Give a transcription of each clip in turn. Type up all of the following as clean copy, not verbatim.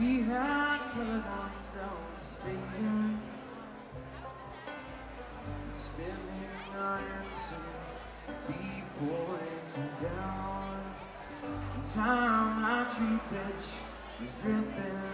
We had colored ourselves fading, spinning irons and be pointing down. In time like tree pitch was dripping.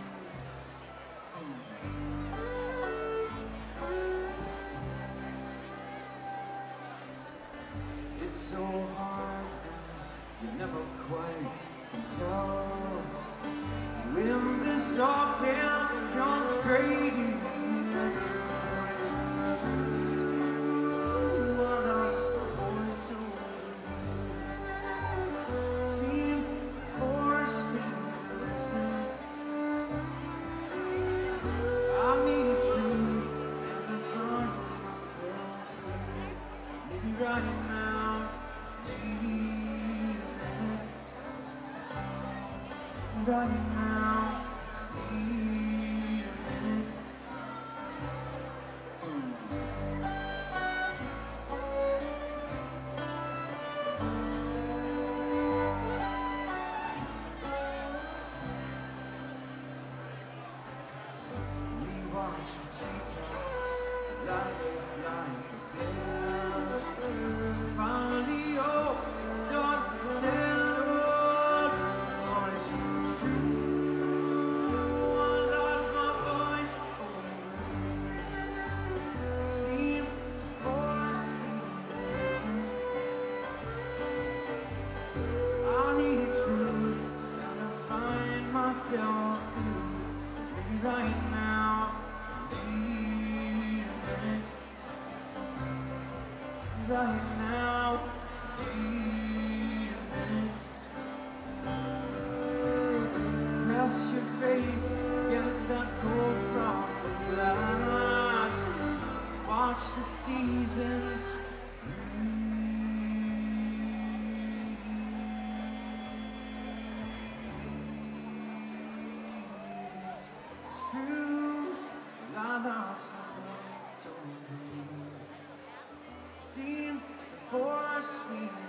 It's so hard and you never quite can tell when this offhand becomes grading. It's true, I lost my voice over you. Seem forced me to listen. I need truth and to find myself. Maybe right now, need a minute. Right now, need a minute. We watch the treetops lighted like a flare. Finally, oh, dust settled. Oh, it's true. I lost my voice. Oh, seemed forced me to listen. I need truth, gotta find myself through. Maybe right now, need a minute. Right now, need a minute. Press your face against that cold frosted glass. Watch the seasons breathe. It's true, I lost my voice so you seem to force me